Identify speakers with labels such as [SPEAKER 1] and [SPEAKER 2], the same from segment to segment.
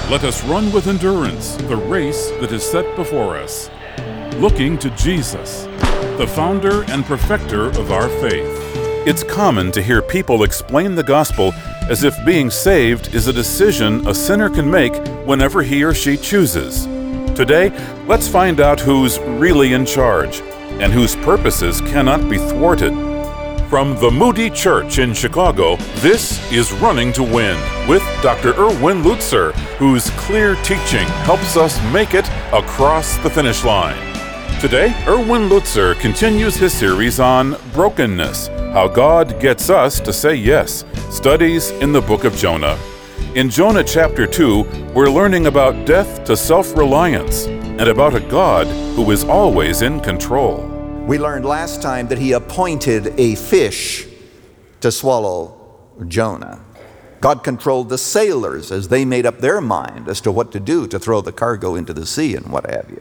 [SPEAKER 1] Let us run with endurance the race that is set before us, looking to Jesus, the founder and perfecter of our faith. It's common to hear people explain the gospel as if being saved is a decision a sinner can make whenever he or she chooses. Today, let's find out who's really in charge and whose purposes cannot be thwarted. From the Moody Church in Chicago, this is Running to Win with Dr. Erwin Lutzer, whose clear teaching helps us make it across the finish line. Today, Erwin Lutzer continues his series on brokenness, how God gets us to say yes, studies in the book of Jonah. In Jonah chapter 2, we're learning about death to self-reliance and about a God who is always in control.
[SPEAKER 2] We learned last time that he appointed a fish to swallow Jonah. God controlled the sailors as they made up their mind as to what to do to throw the cargo into the sea and what have you.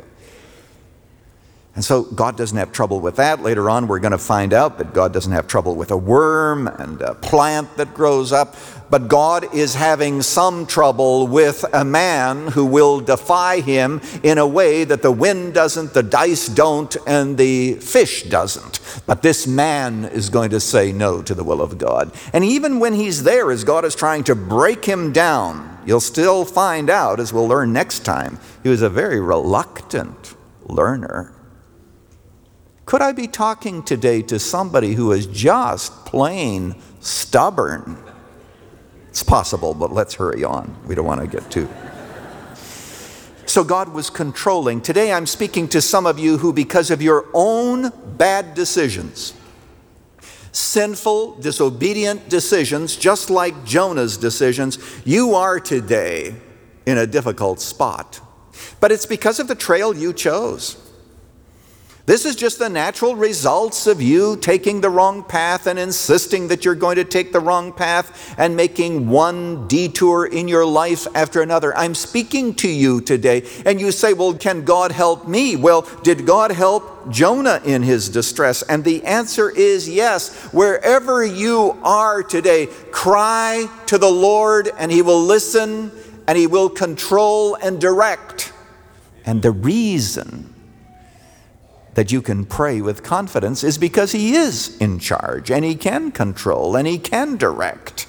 [SPEAKER 2] And so God doesn't have trouble with that. Later on, we're going to find out that God doesn't have trouble with a worm and a plant that grows up. But God is having some trouble with a man who will defy him in a way that the wind doesn't, the dice don't, and the fish doesn't. But this man is going to say no to the will of God. And even when he's there, as God is trying to break him down, you'll still find out, as we'll learn next time, he was a very reluctant learner. Could I be talking today to somebody who is just plain stubborn? It's possible, but let's hurry on. We don't want to get too... So God was controlling. Today I'm speaking to some of you who, because of your own bad decisions, sinful, disobedient decisions, just like Jonah's decisions, you are today in a difficult spot. But it's because of the trail you chose. This is just the natural results of you taking the wrong path and insisting that you're going to take the wrong path and making one detour in your life after another. I'm speaking to you today, and you say, well, can God help me? Well, did God help Jonah in his distress? And the answer is yes. Wherever you are today, cry to the Lord, and he will listen, and he will control and direct. And the reason that you can pray with confidence is because he is in charge, and he can control, and he can direct.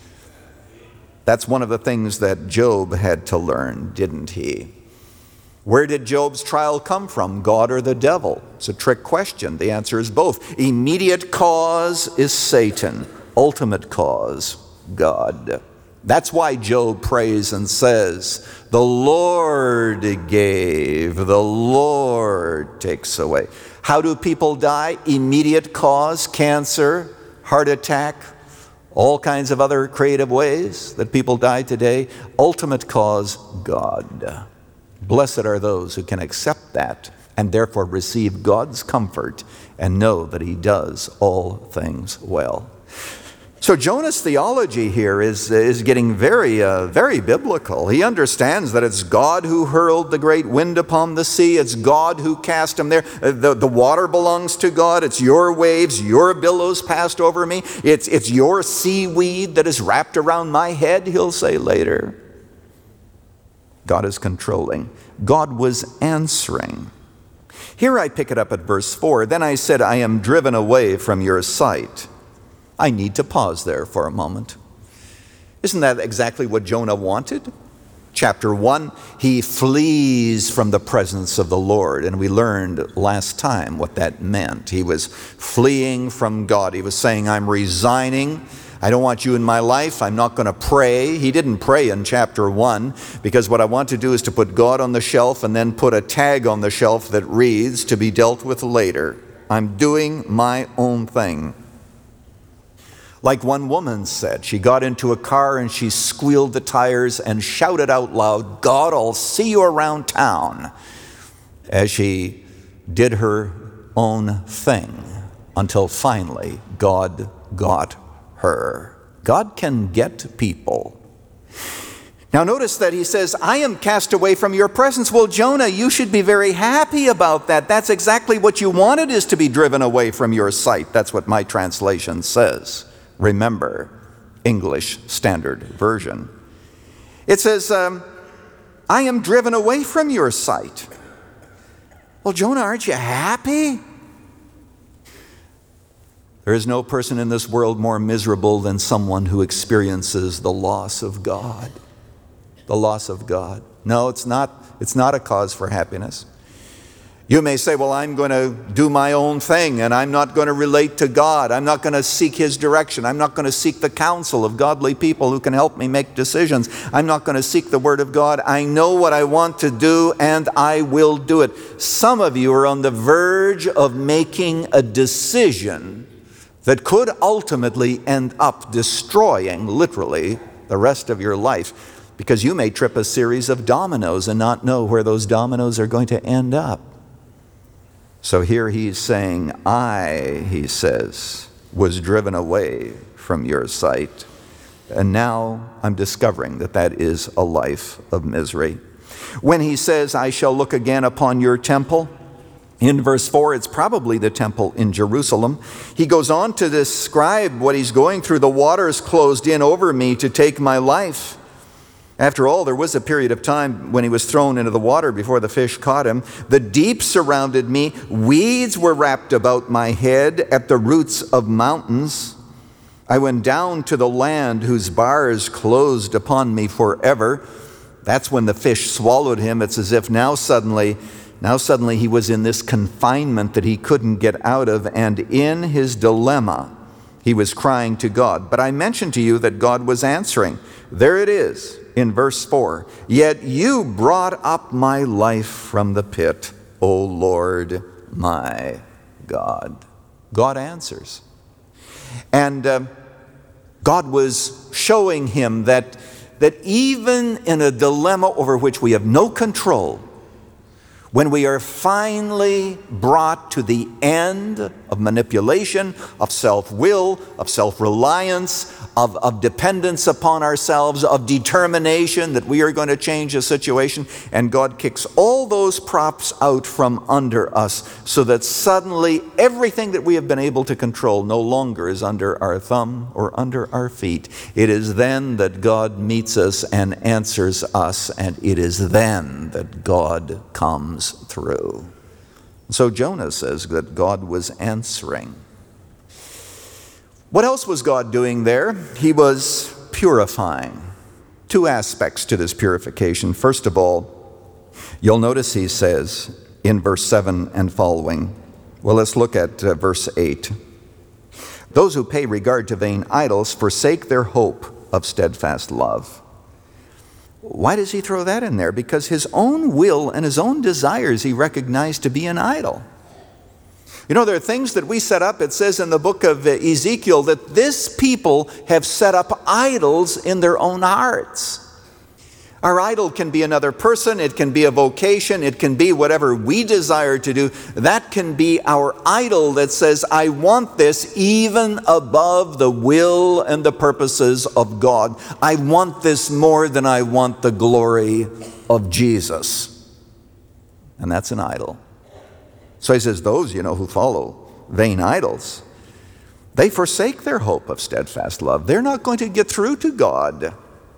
[SPEAKER 2] That's one of the things that Job had to learn, didn't he? Where did Job's trial come from, God or the devil? It's a trick question. The answer is both. Immediate cause is Satan. Ultimate cause, God. That's why Job prays and says, the Lord gave, the Lord takes away. How do people die? Immediate cause, cancer, heart attack, all kinds of other creative ways that people die today. Ultimate cause, God. Blessed are those who can accept that and therefore receive God's comfort and know that he does all things well. So Jonah's theology here is getting very biblical. He understands that it's God who hurled the great wind upon the sea. It's God who cast him there. The water belongs to God. It's your waves, your billows passed over me. It's your seaweed that is wrapped around my head, he'll say later. God is controlling. God was answering. Here I pick it up at verse 4. Then I said, I am driven away from your sight. I need to pause there for a moment. Isn't that exactly what Jonah wanted? Chapter 1, he flees from the presence of the Lord, and we learned last time what that meant. He was fleeing from God. He was saying, I'm resigning. I don't want you in my life. I'm not going to pray. He didn't pray in chapter 1 because what I want to do is to put God on the shelf and then put a tag on the shelf that reads, to be dealt with later. I'm doing my own thing. Like one woman said, she got into a car and she squealed the tires and shouted out loud, God, I'll see you around town, as she did her own thing until finally God got her. God can get people. Now notice that he says, I am cast away from your presence. Well, Jonah, you should be very happy about that. That's exactly what you wanted, is to be driven away from your sight. That's what my translation says. Remember, English Standard Version. It says, I am driven away from your sight. Well, Jonah, aren't you happy? There is no person in this world more miserable than someone who experiences the loss of God. The loss of God. No, it's not a cause for happiness. You may say, well, I'm going to do my own thing and I'm not going to relate to God. I'm not going to seek His direction. I'm not going to seek the counsel of godly people who can help me make decisions. I'm not going to seek the Word of God. I know what I want to do and I will do it. Some of you are on the verge of making a decision that could ultimately end up destroying, literally, the rest of your life, because you may trip a series of dominoes and not know where those dominoes are going to end up. So here he's saying, he says, was driven away from your sight. And now I'm discovering that that is a life of misery. When he says, I shall look again upon your temple, in verse 4, it's probably the temple in Jerusalem. He goes on to describe what he's going through. The waters closed in over me to take my life. After all, there was a period of time when he was thrown into the water before the fish caught him. The deep surrounded me. Weeds were wrapped about my head at the roots of mountains. I went down to the land whose bars closed upon me forever. That's when the fish swallowed him. It's as if now suddenly he was in this confinement that he couldn't get out of, and in his dilemma, he was crying to God. But I mentioned to you that God was answering. There it is in verse 4. Yet you brought up my life from the pit, O Lord my God. God answers. And God was showing him that even in a dilemma over which we have no control, when we are finally brought to the end of manipulation, of self-will, of self-reliance, of dependence upon ourselves, of determination that we are going to change the situation, and God kicks all those props out from under us so that suddenly everything that we have been able to control no longer is under our thumb or under our feet. It is then that God meets us and answers us, and it is then that God comes through. So Jonah says that God was answering. What else was God doing there? He was purifying. Two aspects to this purification. First of all, you'll notice he says in verse 7 and following, well, let's look at verse 8. Those who pay regard to vain idols forsake their hope of steadfast love. Why does he throw that in there? Because his own will and his own desires he recognized to be an idol. You know, there are things that we set up. It says in the book of Ezekiel that this people have set up idols in their own hearts. Our idol can be another person, it can be a vocation, it can be whatever we desire to do. That can be our idol that says, I want this even above the will and the purposes of God. I want this more than I want the glory of Jesus. And that's an idol. So he says, those, who follow vain idols, they forsake their hope of steadfast love. They're not going to get through to God.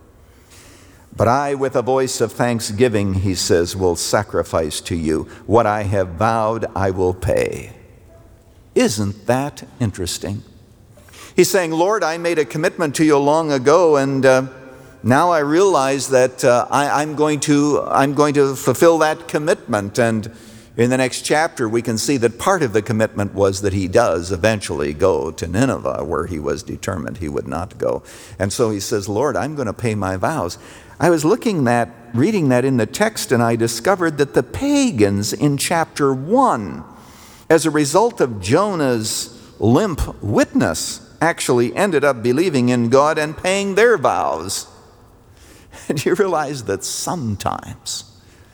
[SPEAKER 2] But I, with a voice of thanksgiving, he says, will sacrifice to you. What I have vowed, I will pay. Isn't that interesting? He's saying, Lord, I made a commitment to you long ago, and now I realize that I'm going to fulfill that commitment. And in the next chapter, we can see that part of the commitment was that he does eventually go to Nineveh, where he was determined he would not go. And so he says, Lord, I'm going to pay my vows. I was reading that in the text, and I discovered that the pagans in chapter 1, as a result of Jonah's limp witness, actually ended up believing in God and paying their vows. And you realize that sometimes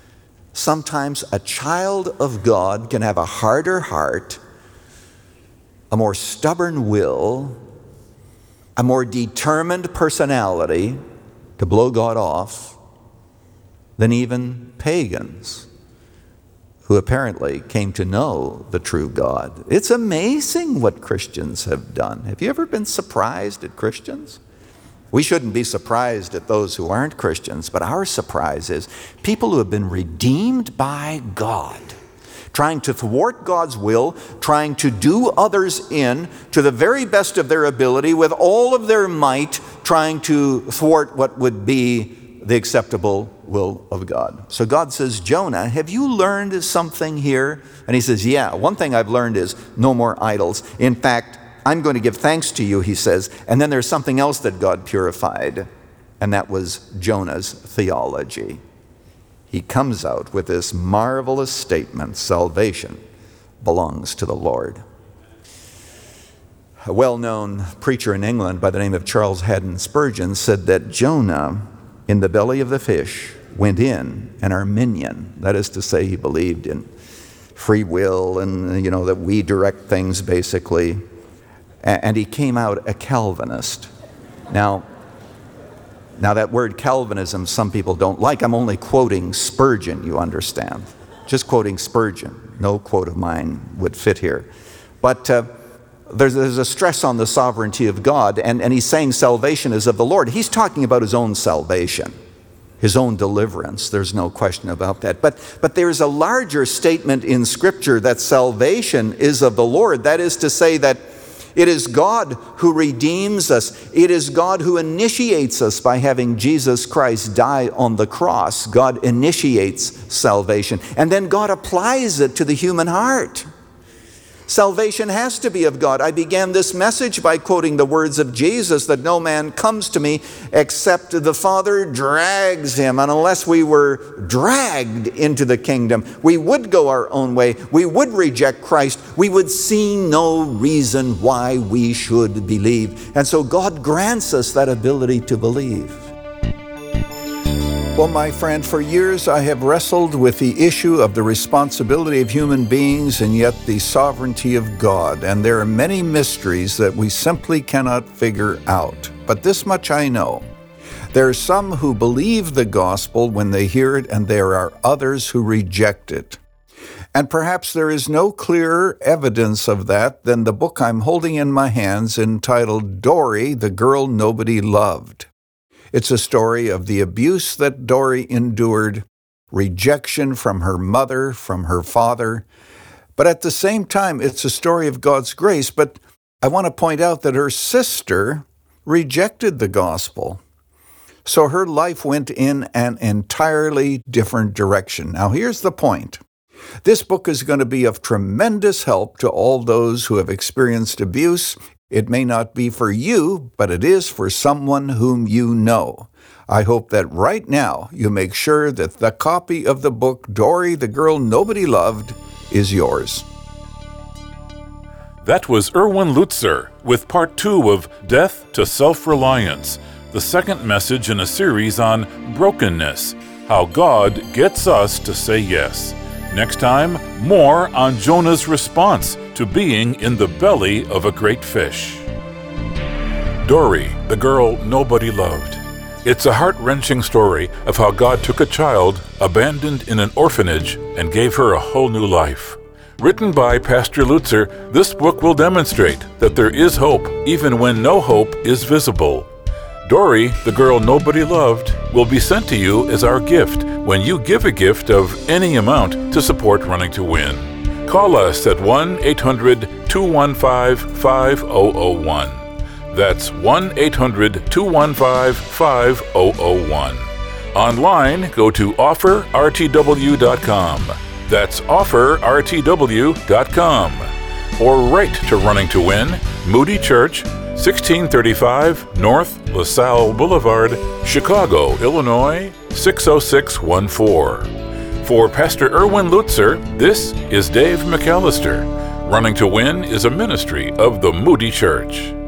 [SPEAKER 2] a child of God can have a harder heart, a more stubborn will, a more determined personality to blow God off than even pagans who apparently came to know the true God. It's amazing what Christians have done. Have you ever been surprised at Christians? We shouldn't be surprised at those who aren't Christians, but our surprise is people who have been redeemed by God, trying to thwart God's will, trying to do others in to the very best of their ability with all of their might, trying to thwart what would be the acceptable will of God. So God says, Jonah, have you learned something here? And he says, yeah, one thing I've learned is no more idols. In fact, I'm going to give thanks to you, he says. And then there's something else that God purified, and that was Jonah's theology. He comes out with this marvelous statement, salvation belongs to the Lord. A well-known preacher in England by the name of Charles Haddon Spurgeon said that Jonah, in the belly of the fish, went in an Arminian. That is to say, he believed in free will and, that we direct things, basically. And he came out a Calvinist. Now that word Calvinism, some people don't like. I'm only quoting Spurgeon, you understand. Just quoting Spurgeon. No quote of mine would fit here. But there's a stress on the sovereignty of God, and he's saying salvation is of the Lord. He's talking about his own salvation, his own deliverance. There's no question about that. But there's a larger statement in Scripture that salvation is of the Lord. That is to say that it is God who redeems us. It is God who initiates us by having Jesus Christ die on the cross. God initiates salvation, and then God applies it to the human heart. Salvation has to be of God. I began this message by quoting the words of Jesus that no man comes to me except the Father drags him. And unless we were dragged into the kingdom, we would go our own way. We would reject Christ. We would see no reason why we should believe. And so God grants us that ability to believe. Well, my friend, for years I have wrestled with the issue of the responsibility of human beings and yet the sovereignty of God. And there are many mysteries that we simply cannot figure out. But this much I know. There are some who believe the gospel when they hear it, and there are others who reject it. And perhaps there is no clearer evidence of that than the book I'm holding in my hands entitled Dory, the Girl Nobody Loved. It's a story of the abuse that Dory endured, rejection from her mother, from her father. But at the same time, it's a story of God's grace. But I want to point out that her sister rejected the gospel. So her life went in an entirely different direction. Now, here's the point. This book is going to be of tremendous help to all those who have experienced abuse. It may not be for you, but it is for someone whom you know. I hope that right now you make sure that the copy of the book, Dory, the Girl Nobody Loved, is yours.
[SPEAKER 1] That was Erwin Lutzer with part 2 of Death to Self-Reliance, the second message in a series on brokenness, how God gets us to say yes. Next time, more on Jonah's response to being in the belly of a great fish. Dory, the Girl Nobody Loved. It's a heart-wrenching story of how God took a child abandoned in an orphanage and gave her a whole new life. Written by Pastor Lutzer, this book will demonstrate that there is hope even when no hope is visible. Dory, the Girl Nobody Loved, will be sent to you as our gift when you give a gift of any amount to support Running to Win. Call us at 1-800-215-5001. That's 1-800-215-5001. Online, go to offerrtw.com. That's offerrtw.com. Or write to Running to Win, Moody Church, 1635 North LaSalle Boulevard, Chicago, Illinois, 60614. For Pastor Erwin Lutzer, this is Dave McAllister. Running to Win is a ministry of the Moody Church.